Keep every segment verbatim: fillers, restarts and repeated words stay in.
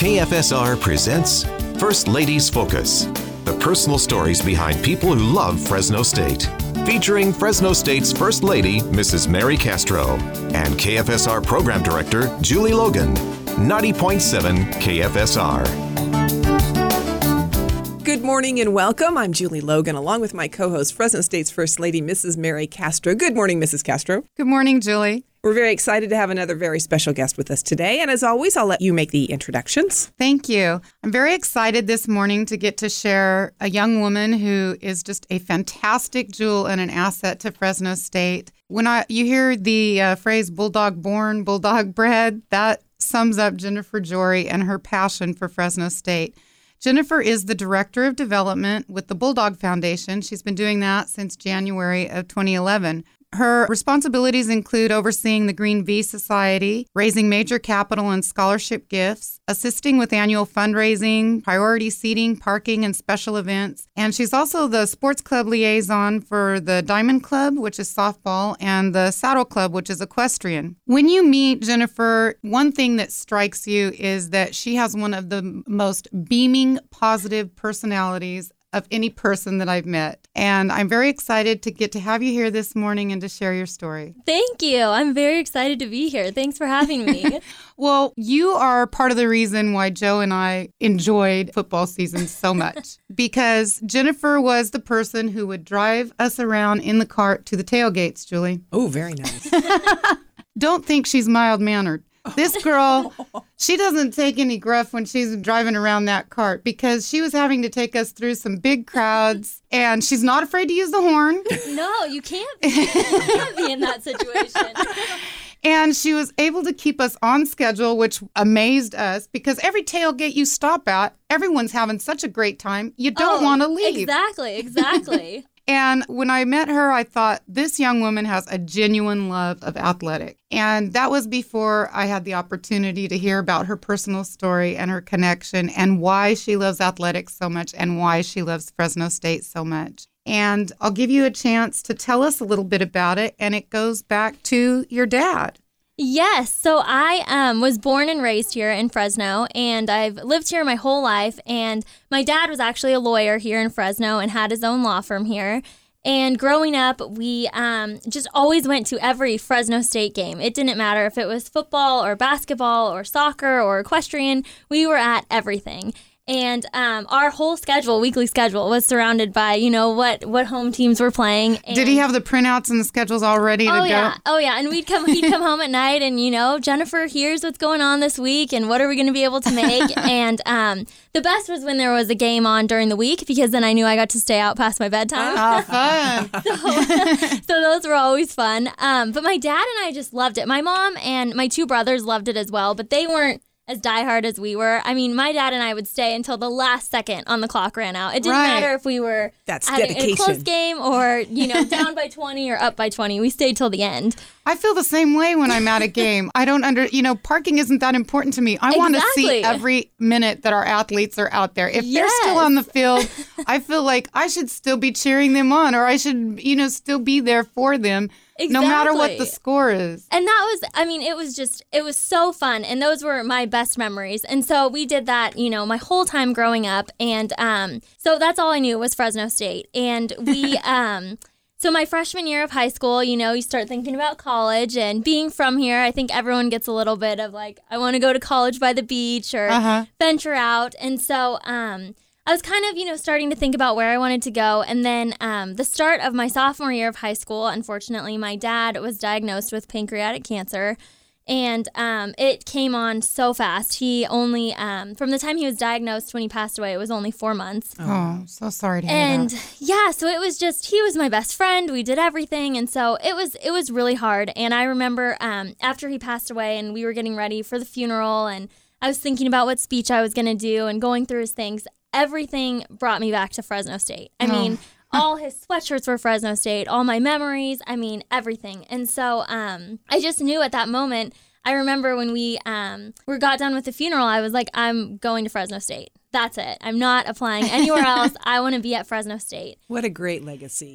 K F S R presents First Ladies Focus, the personal stories behind people who love Fresno State. Featuring Fresno State's First Lady, Missus Mary Castro, and K F S R Program Director, Julie Logan. ninety point seven K F S R. Good morning and welcome. I'm Julie Logan, along with my co-host, Fresno State's First Lady, Missus Mary Castro. Good morning, Missus Castro. Good morning, Julie. We're very excited to have another very special guest with us today. And as always, I'll let you make the introductions. Thank you. I'm very excited this morning to get to share a young woman who is just a fantastic jewel and an asset to Fresno State. When I you hear the uh, phrase Bulldog born, Bulldog bred, that sums up Jennifer Jory and her passion for Fresno State. Jennifer is the Director of Development with the Bulldog Foundation. She's been doing that since January of twenty eleven. Her responsibilities include overseeing the Green V Society, raising major capital and scholarship gifts, assisting with annual fundraising, priority seating, parking, and special events. And she's also the sports club liaison for the Diamond Club, which is softball, and the Saddle Club, which is equestrian. When you meet Jennifer, one thing that strikes you is that she has one of the most beaming, positive personalities of any person that I've met. And I'm very excited to get to have you here this morning and to share your story. Thank you. I'm very excited to be here. Thanks for having me. Well, you are part of the reason why Joe and I enjoyed football season so much. Because Jennifer was the person who would drive us around in the cart to the tailgates, Julie. Oh, very nice. Don't think she's mild-mannered. This girl, she doesn't take any gruff when she's driving around that cart because she was having to take us through some big crowds, and she's not afraid to use the horn. No, you can't be. You can't be in that situation. And she was able to keep us on schedule, which amazed us because every tailgate you stop at, everyone's having such a great time, you don't oh, want to leave. Exactly, exactly. And when I met her, I thought, this young woman has a genuine love of athletics. And that was before I had the opportunity to hear about her personal story and her connection and why she loves athletics so much and why she loves Fresno State so much. And I'll give you a chance to tell us a little bit about it. And it goes back to your dad. Yes. So I um, was born and raised here in Fresno, and I've lived here my whole life. And my dad was actually a lawyer here in Fresno and had his own law firm here. And growing up, we um, just always went to every Fresno State game. It didn't matter if it was football or basketball or soccer or equestrian. We were at everything. And um, our whole schedule, weekly schedule, was surrounded by, you know, what, what home teams were playing. And did he have the printouts and the schedules all ready to oh, go? Yeah. Oh, yeah. And we'd come, he'd come home at night and, you know, Jennifer, here's what's going on this week and what are we going to be able to make? and um, the best was when there was a game on during the week because then I knew I got to stay out past my bedtime. Oh, fun. so, so those were always fun. Um, but my dad and I just loved it. My mom and my two brothers loved it as well, but they weren't as diehard as we were. I mean, my dad and I would stay until the last second on the clock ran out. It didn't right. matter if we were That's having dedication. a close game or, you know, down by twenty or up by twenty. We stayed till the end. I feel the same way when I'm at a game. I don't under, you know, parking isn't that important to me. I want to Exactly. see every minute that our athletes are out there. If Yes. they're still on the field, I feel like I should still be cheering them on or I should, you know, still be there for them. No matter what the Exactly. score is. And that was, I mean, it was just, it was so fun. And those were my best memories. And so we did that, you know, my whole time growing up. And um, so that's all I knew was Fresno State. And we, um, so my freshman year of high school, you know, you start thinking about college and being from here. I think everyone gets a little bit of like, I want to go to college by the beach or Uh-huh. venture out. And so, um, I was kind of, you know, starting to think about where I wanted to go. And then um, the start of my sophomore year of high school, unfortunately, my dad was diagnosed with pancreatic cancer. And um, it came on so fast. He only, um, from the time he was diagnosed when he passed away, it was only four months. Oh, so sorry to hear And that. yeah, so it was just, he was my best friend. We did everything. And so it was, it was really hard. And I remember um, after he passed away and we were getting ready for the funeral and I was thinking about what speech I was going to do and going through his things. Everything brought me back to Fresno State. I mean, all his sweatshirts were Fresno State, all my memories, I mean, everything. And so um, I just knew at that moment, I remember when we um, we got done with the funeral, I was like, I'm going to Fresno State. That's it. I'm not applying anywhere else. I want to be at Fresno State. What a great legacy.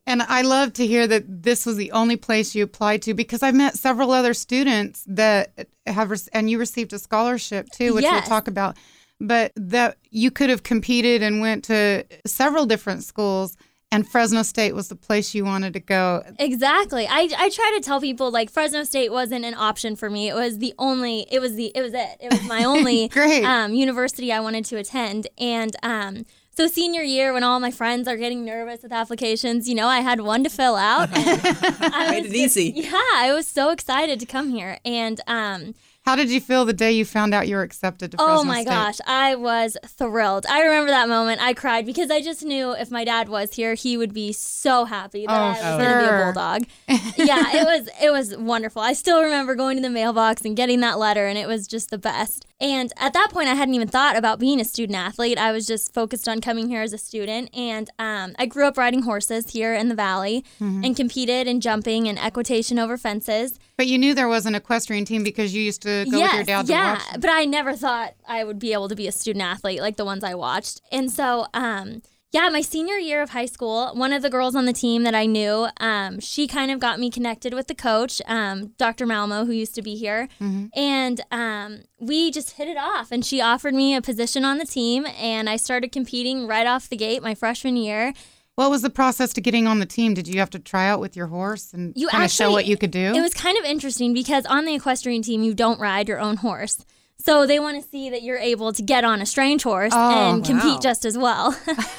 And I love to hear that this was the only place you applied to, because I've met several other students that have, and you received a scholarship too, which Yes. we'll talk about, but that you could have competed and went to several different schools, and Fresno State was the place you wanted to go. Exactly. I, I try to tell people, like, Fresno State wasn't an option for me. It was the only, it was the, it was it. It was my only Great. um, university I wanted to attend. And um, so senior year, when all my friends are getting nervous with applications, you know, I had one to fill out. And I Made was it easy. just- Yeah, I was so excited to come here. And um, How did you feel the day you found out you were accepted to Fresno oh my State? gosh, I was thrilled. I remember that moment. I cried because I just knew if my dad was here, he would be so happy that Oh, I was going to be a sure. bulldog. Yeah, it was it was wonderful. I still remember going to the mailbox and getting that letter, and it was just the best. And at that point, I hadn't even thought about being a student athlete. I was just focused on coming here as a student. And um, I grew up riding horses here in the Valley Mm-hmm. and competed in jumping and equitation over fences. But you knew there was an equestrian team because you used to go yes, with your dad to yeah, watch them. but I never thought I would be able to be a student athlete like the ones I watched. And so, um, yeah, my senior year of high school, one of the girls on the team that I knew, um, she kind of got me connected with the coach, um, Doctor Malmo, who used to be here. Mm-hmm. And um, we just hit it off. And she offered me a position on the team, and I started competing right off the gate my freshman year. What was the process to getting on the team? Did you have to try out with your horse and You kind of show actually- what you could do? It was kind of interesting because on the equestrian team, you don't ride your own horse. So they want to see that you're able to get on a strange horse Oh, and compete wow. just as well.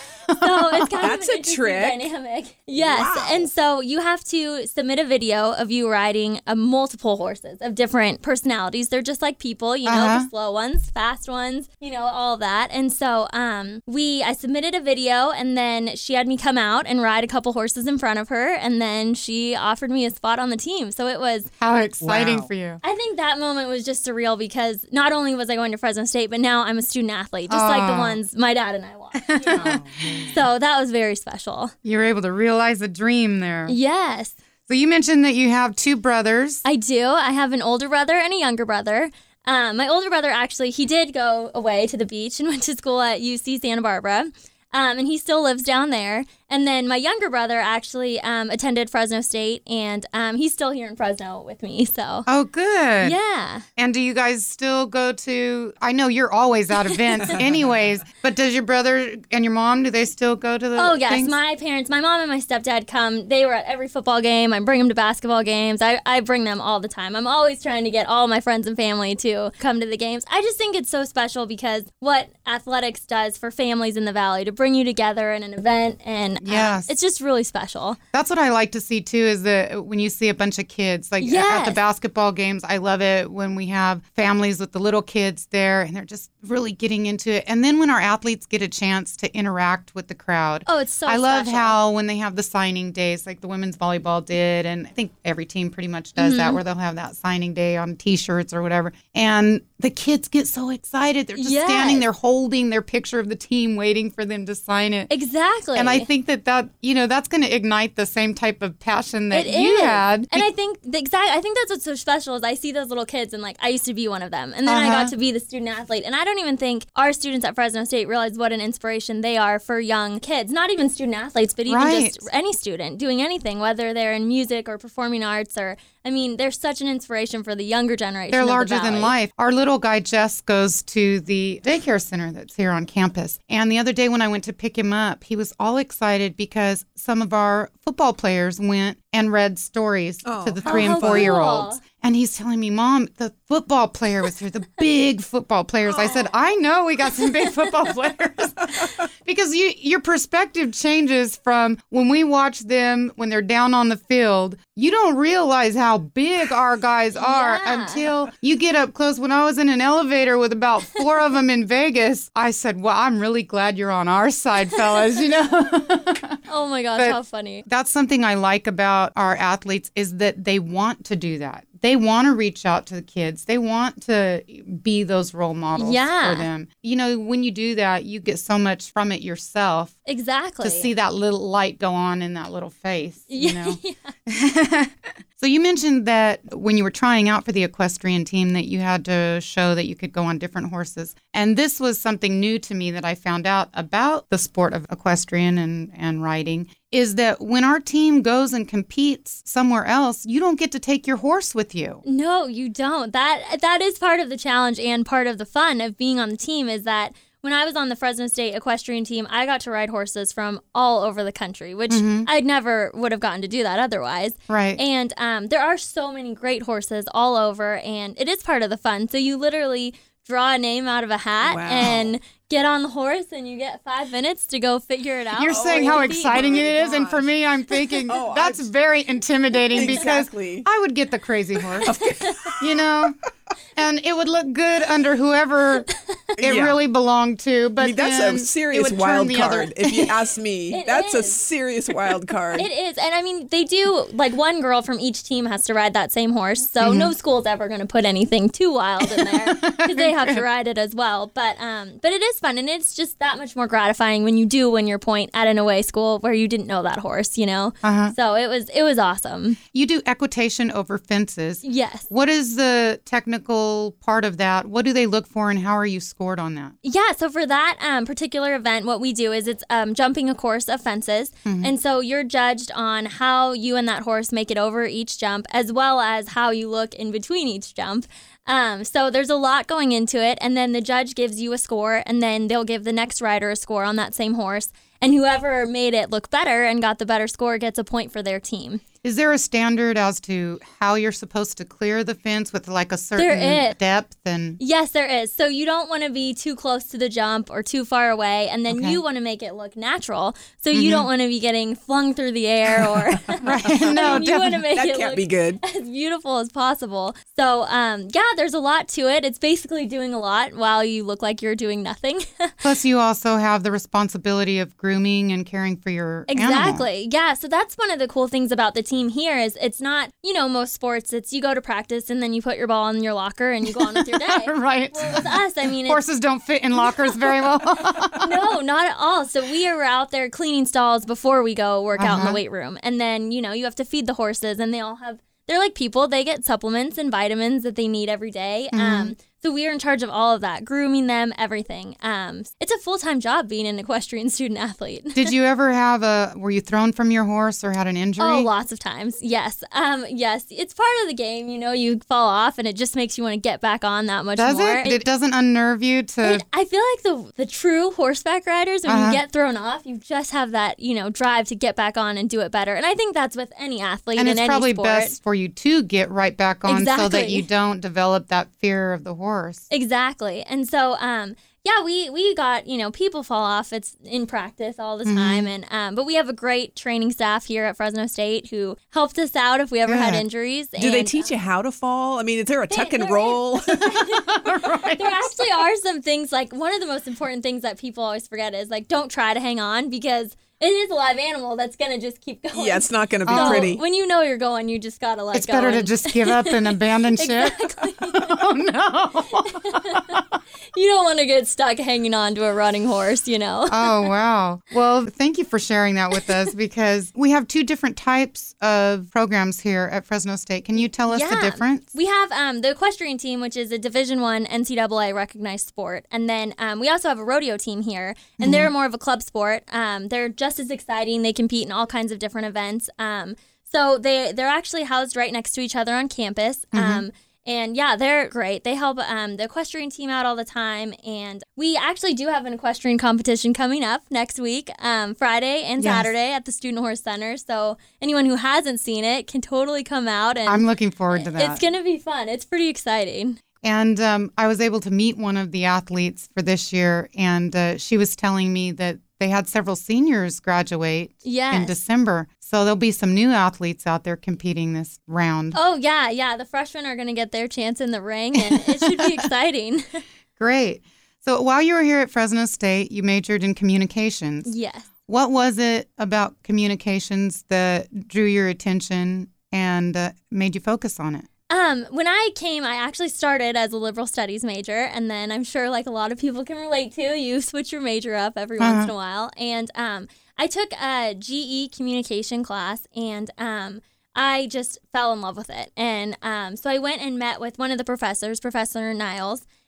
So it's kind That's of a an interesting trick. dynamic. Yes. Wow. And so you have to submit a video of you riding uh, multiple horses of different personalities. They're just like people, you know, Uh-huh. the slow ones, fast ones, you know, all that. And so um, we, I submitted a video, and then she had me come out and ride a couple horses in front of her, and then she offered me a spot on the team. So it was, How exciting Wow. for you. I think that moment was just surreal because not only was I going to Fresno State, but now I'm a student athlete, just like the Aw. ones my dad and I watched. You know? So that was very special. You were able to realize a dream there. Yes, So you mentioned that you have two brothers. I do. I have an older brother and a younger brother. Um, my older brother, actually, he did go away to the beach and went to school at U C Santa Barbara. Um, and he still lives down there. And then my younger brother actually um, attended Fresno State, and um, he's still here in Fresno with me. So, Oh, good. yeah. And do you guys still go to, I know you're always at events anyways, but does your brother and your mom, do they still go to the Oh, yes. things? My parents, my mom and my stepdad come. They were at every football game. I bring them to basketball games. I, I bring them all the time. I'm always trying to get all my friends and family to come to the games. I just think it's so special because what athletics does for families in the Valley to bring you together in an event, and um, Yes. it's just really special. That's what I like to see too, is that when you see a bunch of kids, like at the Yes. basketball games, I love it when we have families with the little kids there and they're just really getting into it. And then when our athletes get a chance to interact with the crowd. Oh, it's so I love special. how when they have the signing days, like the women's volleyball did, and I think every team pretty much does Mm-hmm. that, where they'll have that signing day on T-shirts or whatever. And the kids get so excited. They're just Yes. standing there holding their picture of the team, waiting for them to sign it. Exactly. And I think that that, you know, that's going to ignite the same type of passion that It you is. had. And I think the exact I think that's what's so special is I see those little kids and like I used to be one of them. And then I Uh-huh. got to be the student athlete. And I don't even think our students at Fresno State realize what an inspiration they are for young kids. Not even student athletes, but even Right. just any student doing anything, whether they're in music or performing arts or I mean, they're such an inspiration for the younger generation. They're of the larger than Valley. life. Our little guy, Jess, goes to the daycare center that's here on campus. And the other day when I went to pick him up, he was all excited because some of our football players went and read stories Oh. to the three Oh, and how four year olds. cool. And he's telling me, Mom, the football player was here, the big football players. I said, I know we got some big football players. Because you, your perspective changes from when we watch them when they're down on the field. You don't realize how big our guys are Yeah. until you get up close. When I was in an elevator with about four of them in Vegas, I said, well, I'm really glad you're on our side, fellas, you know? Oh my gosh, But- how funny. That's something I like about our athletes is that they want to do that. They want to reach out to the kids. They want to be those role models Yeah. for them. You know, when you do that, you get so much from it yourself Exactly. to see that little light go on in that little face, you Yeah. know? So you mentioned that when you were trying out for the equestrian team that you had to show that you could go on different horses. And this was something new to me that I found out about the sport of equestrian and, and riding is that when our team goes and competes somewhere else, you don't get to take your horse with you. No, you don't. That that is part of the challenge and part of the fun of being on the team is that when I was on the Fresno State equestrian team, I got to ride horses from all over the country, which mm-hmm. I never would have gotten to do that otherwise. Right. And um, there are so many great horses all over, and it is part of the fun. So you literally draw a name out of a hat wow. and get on the horse, and you get five minutes to go figure it out. You're saying how exciting it is, and for me, I'm thinking oh, that's I've... very intimidating exactly. because I would get the crazy horse, you know, and it would look good under whoever it yeah. really belonged to. But I mean, that's then a serious wild card. Other... if you ask me, that's is. a serious wild card. It is, and I mean, they do like one girl from each team has to ride that same horse, so mm-hmm. no school's ever going to put anything too wild in there because they have to ride it as well. But um, but it is fun, and it's just that much more gratifying when you do win your point at an away school where you didn't know that horse, you know. Uh-huh. So it was it was awesome. You do equitation over fences. Yes. What is the technical part of that? What do they look for, and how are you scored on that? Yeah. So for that um, particular event, what we do is it's um, jumping a course of fences, mm-hmm. and so you're judged on how you and that horse make it over each jump, as well as how you look in between each jump. Um, so there's a lot going into it, and then the judge gives you a score, and then they'll give the next rider a score on that same horse, and whoever made it look better and got the better score gets a point for their team. Is there a standard as to how you're supposed to clear the fence with like a certain depth? And yes, there is. So you don't want to be too close to the jump or too far away, and then okay. you want to make it look natural. So mm-hmm. you don't want to be getting flung through the air or right. No, I mean, you want to make that it can't look be good. as beautiful as possible. So um, yeah, there's a lot to it. It's basically doing a lot while you look like you're doing nothing. Plus, you also have the responsibility of grooming and caring for your exactly. animal. Yeah. So that's one of the cool things about the team here is it's not, you know, most sports, it's you go to practice and then you put your ball in your locker and you go on with your day. Right. Well, with us, I mean, horses don't fit in lockers very well. No, not at all. So we are out there cleaning stalls before we go work uh-huh. out in the weight room. And then, you know, you have to feed the horses, and they all have, they're like people, they get supplements and vitamins that they need every day. Mm-hmm. Um, So we are in charge of all of that, grooming them, everything. Um, it's a full-time job being an equestrian student athlete. Did you ever have a, were you thrown from your horse or had an injury? Oh, lots of times. Yes. Um, yes. It's part of the game. You know, you fall off and it just makes you want to get back on that much Does more. Does it? It doesn't unnerve you to... It, I feel like the the true horseback riders, when uh-huh. you get thrown off, you just have that, you know, drive to get back on and do it better. And I think that's with any athlete and in any sport. And it's probably sport. best for you to get right back on exactly. so that you don't develop that fear of the horse. Exactly. And so, um, yeah, we, we got, you know, people fall off. It's in practice all the time. Mm-hmm. And um, but we have a great training staff here at Fresno State who helped us out if we ever Good. had injuries. Do and, they teach you how to fall? I mean, is there a tuck and there roll? Right. There actually are some things, like one of the most important things that people always forget is, like, don't try to hang on, because it is a live animal that's going to just keep going. Yeah, it's not going to be oh. pretty. When you know you're going, you just got to let it's go. It's better and... to just give up and abandon ship. Exactly. Oh, no. You don't want to get stuck hanging on to a running horse, you know. Oh, wow. Well, thank you for sharing that with us, because we have two different types of programs here at Fresno State. Can you tell us yeah. the difference? We have um, the equestrian team, which is a Division One N C double A recognized sport. And then um, we also have a rodeo team here, and mm-hmm. they're more of a club sport. Um, they're just as exciting. They compete in all kinds of different events. Um, so they, they're actually housed right next to each other on campus. Mm-hmm. Um, And yeah, they're great. They help um, the equestrian team out all the time. And we actually do have an equestrian competition coming up next week, um, Friday and yes. Saturday at the Student Horse Center. So anyone who hasn't seen it can totally come out. And I'm looking forward to that. It's going to be fun. It's pretty exciting. And um, I was able to meet one of the athletes for this year, and uh, she was telling me that they had several seniors graduate yes. in December. So there'll be some new athletes out there competing this round. Oh, yeah, yeah. The freshmen are going to get their chance in the ring, and it should be exciting. Great. So while you were here at Fresno State, you majored in communications. Yes. What was it about communications that drew your attention and uh, made you focus on it? Um, when I came, I actually started as a liberal studies major, and then I'm sure, like a lot of people can relate to, you switch your major up every uh-huh. once in a while. And um, I took a G E communication class, and um, I just fell in love with it. And um, so I went and met with one of the professors, Professor Niles,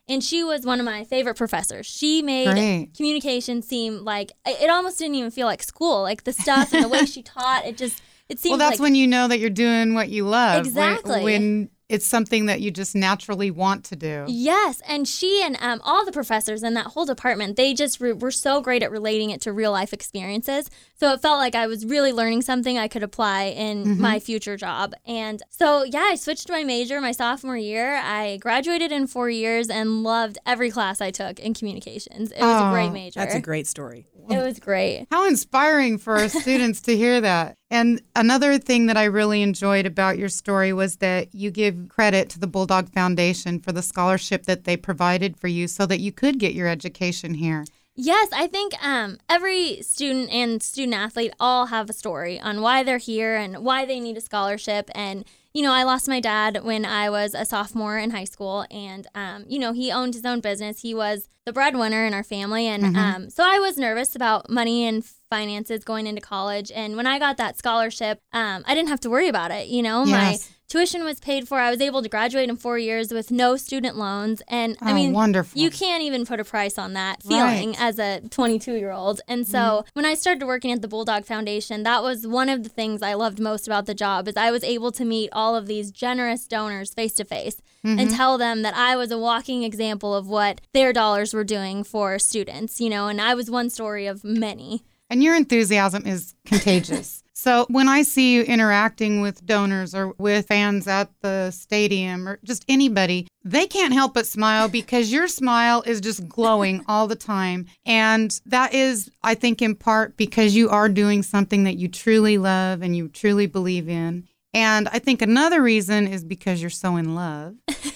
And she was one of my favorite professors. She made Great. communication seem like, it almost didn't even feel like school. Like the stuff and the way she taught, it just, it seemed Well, that's like, when you know that you're doing what you love. when- Exactly. When, it's something that you just naturally want to do. Yes, and she and um, all the professors in that whole department, they just re- were so great at relating it to real life experiences. So it felt like I was really learning something I could apply in Mm-hmm. my future job. And so, yeah, I switched my major my sophomore year. I graduated in four years and loved every class I took in communications. It was Oh, a great major. That's a great story. It was great. How inspiring for our students to hear that. And another thing that I really enjoyed about your story was that you give credit to the Bulldog Foundation for the scholarship that they provided for you so that you could get your education here. Yes, I think um, every student and student athlete all have a story on why they're here and why they need a scholarship. And, you know, I lost my dad when I was a sophomore in high school. And, um, you know, he owned his own business. He was the breadwinner in our family. And Mm-hmm. um, so I was nervous about money and finances going into college. And when I got that scholarship, um, I didn't have to worry about it. You know, my Yes. tuition was paid for. I was able to graduate in four years with no student loans. And I Oh, mean, wonderful. you can't even put a price on that feeling Right. as a twenty-two-year-old. And so Mm-hmm. when I started working at the Bulldog Foundation, that was one of the things I loved most about the job is I was able to meet all of these generous donors face to face Mm-hmm. and tell them that I was a walking example of what their dollars were doing for students, you know, and I was one story of many. And your enthusiasm is contagious. So when I see you interacting with donors or with fans at the stadium or just anybody, they can't help but smile because your smile is just glowing all the time. And that is, I think, in part because you are doing something that you truly love and you truly believe in. And I think another reason is because you're so in love.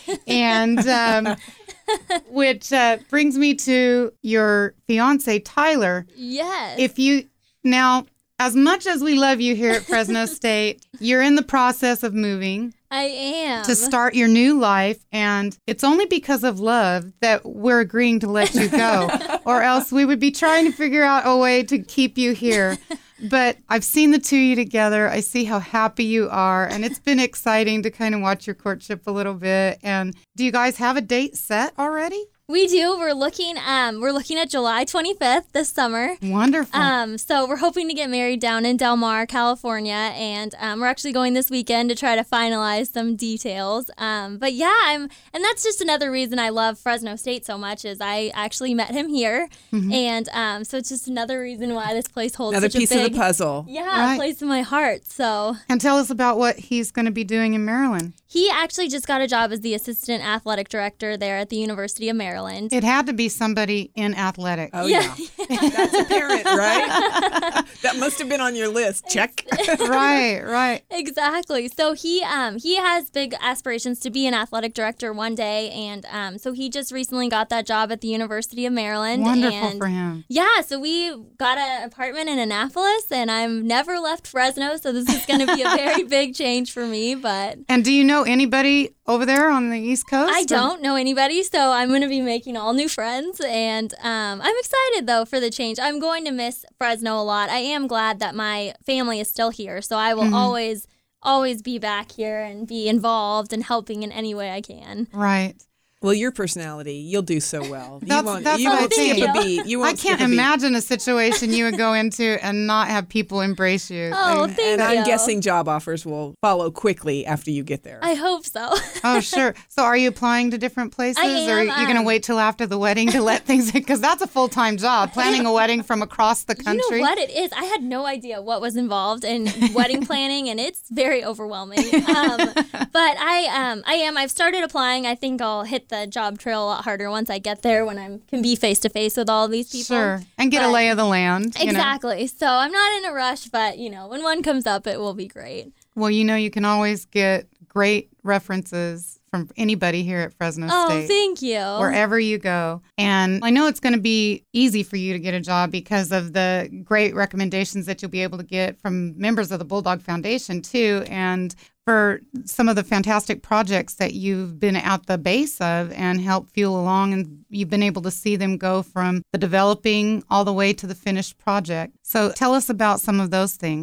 And um, which uh, brings me to your fiance, Tyler. Yes. If you now, as much as we love you here at Fresno State, you're in the process of moving I am. to start your new life. And it's only because of love that we're agreeing to let you go, or else we would be trying to figure out a way to keep you here. But I've seen the two of you together. I see how happy you are. And it's been exciting to kind of watch your courtship a little bit. And do you guys have a date set already? We do. We're looking um we're looking at July twenty-fifth this summer. Wonderful. Um, so we're hoping to get married down in Del Mar, California, and um, we're actually going this weekend to try to finalize some details. Um, but yeah, I'm, and that's just another reason I love Fresno State so much is I actually met him here, Mm-hmm. and um, so it's just another reason why this place holds Another such piece a big, of the puzzle. yeah, Right. place in my heart. So And tell us about what he's going to be doing in Maryland. he actually just got a job as the assistant athletic director there at the University of Maryland. It had to be somebody in athletics. Oh, Yeah. yeah. That's apparent, right? That must have been on your list. Check. Right, right. Exactly. So he um he has big aspirations to be an athletic director one day, and um so he just recently got that job at the University of Maryland. Wonderful and for him. Yeah, so we got an apartment in Annapolis, and I've never left Fresno, so this is going to be a very big change for me. But And do you know anybody over there on the East Coast? I or- don't know anybody, so I'm going to be making all new friends, and um, I'm excited though for the change. I'm going to miss Fresno a lot. I am glad that my family is still here, so I will Mm-hmm. always, always be back here and be involved and helping in any way I can. Right. Well, your personality, you'll do so well. You That's- won't, that's you what I won't skip think. a beat. You won't I can't skip a beat. imagine a situation you would go into and not have people embrace you. Oh, And- thank And I'm you. guessing job offers will follow quickly after you get there. I hope so. oh, sure. So are you applying to different places? I or are am, you going to um, wait till after the wedding to let things because that's a full-time job, planning a wedding from across the country. You know what it is? I had no idea what was involved in wedding planning, and it's very overwhelming. Um, but I, um, I am. I've started applying. I think I'll hit the job trail a lot harder once I get there, when I can be face to face with all of these people. Sure. And get a But- lay of the land. you know. Exactly. So I'm not in a rush, but you know, when one comes up, it will be great. Well, you know, you can always get great references from anybody here at Fresno Oh, State. thank you. Wherever you go. And I know it's going to be easy for you to get a job because of the great recommendations that you'll be able to get from members of the Bulldog Foundation, too. And for some of the fantastic projects that you've been at the base of and helped fuel along, and you've been able to see them go from the developing all the way to the finished project. So tell us about some of those things.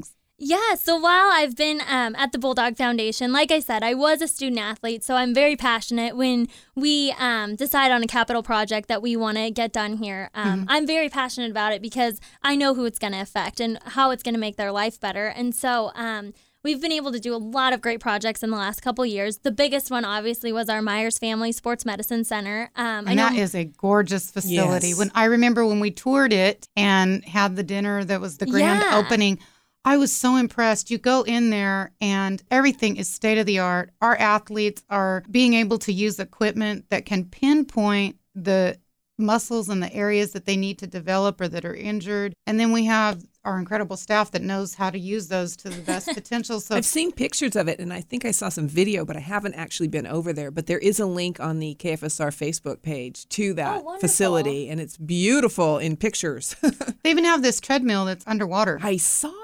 Yeah, so while I've been um, at the Bulldog Foundation, like I said, I was a student athlete, so I'm very passionate when we um, decide on a capital project that we want to get done here. Um, mm-hmm. I'm very passionate about it because I know who it's going to affect and how it's going to make their life better. And so um, we've been able to do a lot of great projects in the last couple years. The biggest one, obviously, was our Myers Family Sports Medicine Center. Um, and I know, that is a gorgeous facility. Yes. When I remember when we toured it and had the dinner that was the grand yeah. opening, I was so impressed. You go in there and everything is state of the art. Our athletes are being able to use equipment that can pinpoint the muscles and the areas that they need to develop or that are injured. And then we have our incredible staff that knows how to use those to the best potential. So I've seen pictures of it, and I think I saw some video, but I haven't actually been over there. But there is a link on the K F S R Facebook page to that oh, facility, and it's beautiful in pictures. They even have this treadmill that's underwater. I saw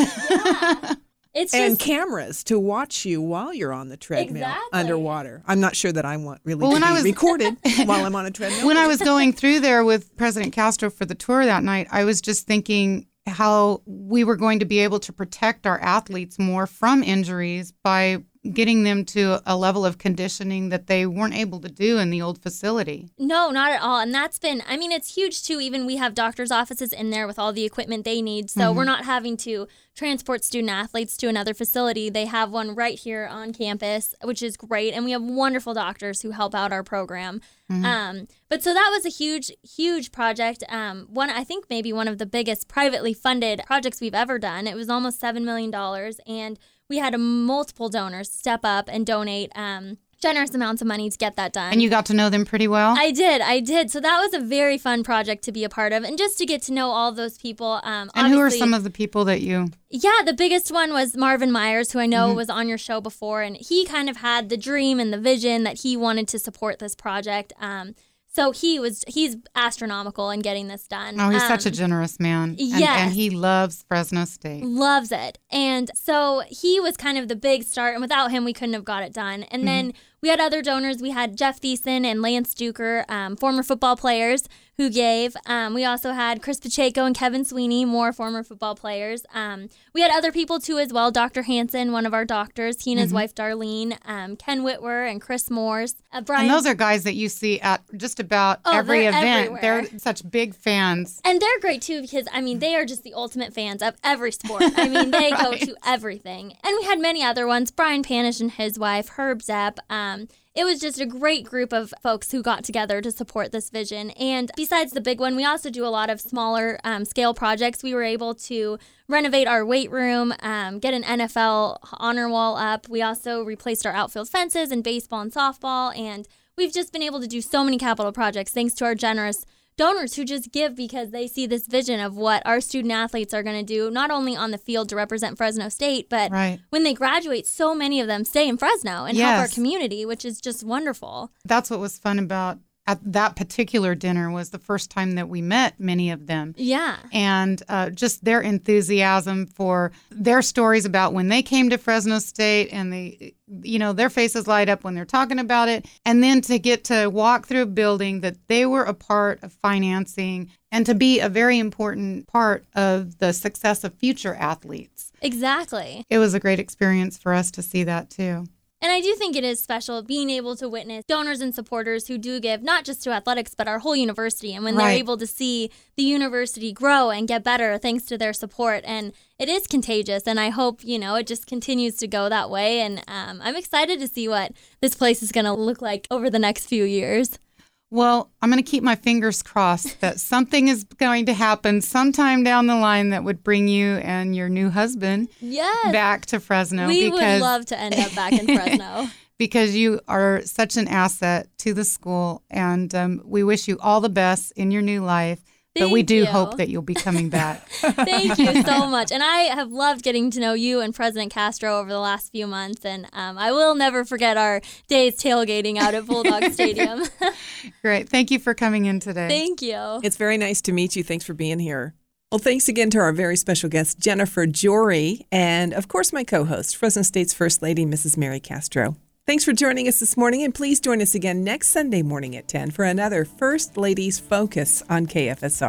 that. Yeah. It's and just, cameras to watch you while you're on the treadmill exactly. underwater. I'm not sure that I want really well, to when be I was, recorded while I'm on a treadmill. When I was going through there with President Castro for the tour that night, I was just thinking how we were going to be able to protect our athletes more from injuries by getting them to a level of conditioning that they weren't able to do in the old facility. No, not at all. And that's been, I mean, it's huge too. Even we have doctors' offices in there with all the equipment they need. So mm-hmm. we're not having to transport student athletes to another facility. They have one right here on campus, which is great. And we have wonderful doctors who help out our program. Mm-hmm. Um, but so that was a huge, huge project. Um, one, I think maybe one of the biggest privately funded projects we've ever done. It was almost seven million dollars. And we had a multiple donors step up and donate um, generous amounts of money to get that done. And you got to know them pretty well? I did. I did. So that was a very fun project to be a part of and just to get to know all those people. Um, and who are some of the people that you... Yeah, the biggest one was Marvin Myers, who I know mm-hmm. was on your show before. And he kind of had the dream and the vision that he wanted to support this project. Um So he was, he's astronomical in getting this done. Oh, he's um, such a generous man. And, yes. and he loves Fresno State. Loves it. And so he was kind of the big start. And without him, we couldn't have got it done. And mm-hmm. then we had other donors. We had Jeff Thiessen and Lance Duker, um, former football players who gave. Um, we also had Chris Pacheco and Kevin Sweeney, more former football players. Um, we had other people too as well. Doctor Hansen, one of our doctors, he and his mm-hmm. wife Darlene, um, Ken Whitwer and Chris Morse. Uh, Brian. And those are guys that you see at just about oh, every they're event. Everywhere. They're such big fans. And they're great too because, I mean, they are just the ultimate fans of every sport. I mean, they right. go to everything. And we had many other ones. Brian Panish and his wife, Herb Zepp. Um, It was just a great group of folks who got together to support this vision. And besides the big one, we also do a lot of smaller um, scale projects. We were able to renovate our weight room, um, get an N F L honor wall up. We also replaced our outfield fences in baseball and softball. And we've just been able to do so many capital projects thanks to our generous donors who just give because they see this vision of what our student athletes are going to do, not only on the field to represent Fresno State, but right. when they graduate, so many of them stay in Fresno and yes. help our community, which is just wonderful. That's what was fun about at that particular dinner was the first time that we met many of them. Yeah. And uh, just their enthusiasm for their stories about when they came to Fresno State and they, you know, their faces light up when they're talking about it. And then to get to walk through a building that they were a part of financing and to be a very important part of the success of future athletes. Exactly. It was a great experience for us to see that too. And I do think it is special being able to witness donors and supporters who do give not just to athletics, but our whole university. And when right. they're able to see the university grow and get better thanks to their support. And it is contagious. And I hope, you know, it just continues to go that way. And um, I'm excited to see what this place is going to look like over the next few years. Well, I'm going to keep my fingers crossed that something is going to happen sometime down the line that would bring you and your new husband yes. back to Fresno. We because, would love to end up back in Fresno. Because you are such an asset to the school, and um, we wish you all the best in your new life. Thank but we do you. hope that you'll be coming back. Thank you so much. And I have loved getting to know you and President Castro over the last few months. And um, I will never forget our days tailgating out at Bulldog Stadium. Great. Thank you for coming in today. Thank you. It's very nice to meet you. Thanks for being here. Well, thanks again to our very special guest, Jennifer Jory, and of course, my co-host, Fresno State's First Lady, Missus Mary Castro. Thanks for joining us this morning, and please join us again next Sunday morning at ten for another First Ladies Focus on K F S R.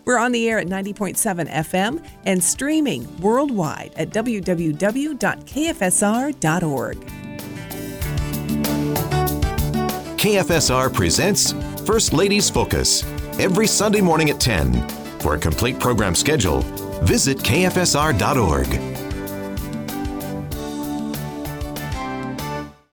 We're on the air at ninety point seven F M and streaming worldwide at w w w dot k f s r dot org. K F S R presents First Ladies Focus every Sunday morning at ten. For a complete program schedule, visit k f s r dot org.